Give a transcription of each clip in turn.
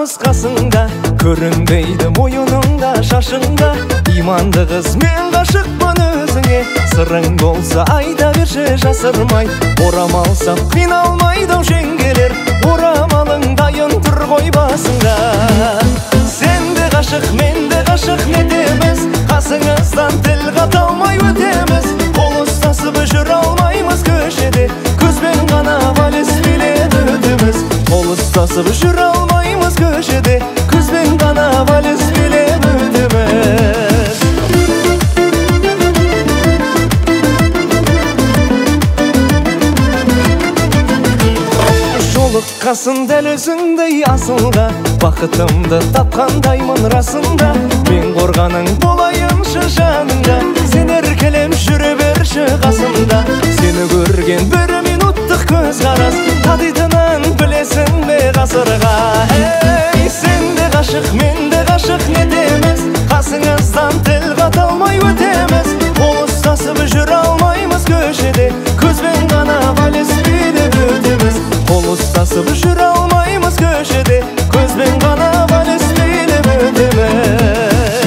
жалғыз қасыңда, көрінбейді мойыныңда, шашыңда. Иманды қыз, мен ғашықпын өзіңе, сырың болса айта берші жасырмай. Орамалсам қиналмайды жеңгелер, орамалың дайын тұр ғой басыңда. Сен де ғашық, мен де ғашық нетеміз, қасыңыздан тіл қата алмай өтеміз. Қол ұстасып жүре алмаймыз көшеде, көзбен ғана вальс билеп өтеміз. Қол ұстасып жүре алмаймыз көшеде, көзбен ғана вальс билеп өтеміз. Жолыққасын дәл өзіңдей асылға, бақытымды тапқандаймын расында. Мен қорғаның болайыншы жаныңда, сен еркелем жүре берші қасымда. Сені көрген бір минуттық көз қарас, татитынын білесің бе ғасырға. Ей, сен де ғашық, мен де ғашық нетеміз, қасыңыздан тіл қата алмай өтеміз. Қол ұстасып жүре алмаймыз көшеде, көзбен ғана вальс билеп өтеміз. Қол ұстасып жүре алмаймыз көшеде, көзбен ғана вальс билеп өтеміз.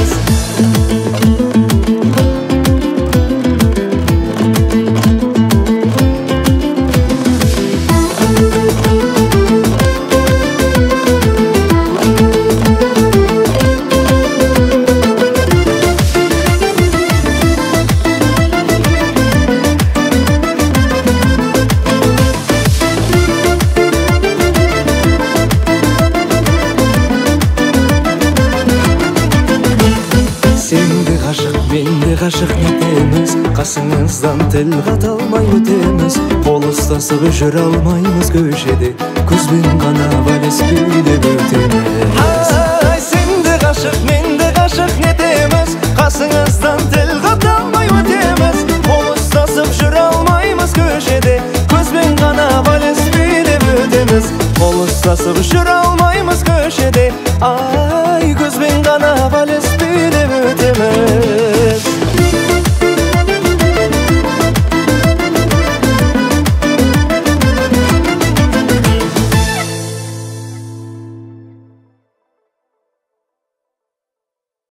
Менде ғашық нетеміз, қасыңыздан тіл қата алмай өтеміз. Қол ұстасып жүре алмаймыз көшеде, көзбен ғана вальс билеп өтеміз. Сенде ғашық, менде ғашық нетеміз, қасыңыздан тіл қата алмай өтеміз. Қол ұстасып жүре алмаймыз көшеде, көзбен ғана вальс билеп өтеміз. Қол ұстасып жүре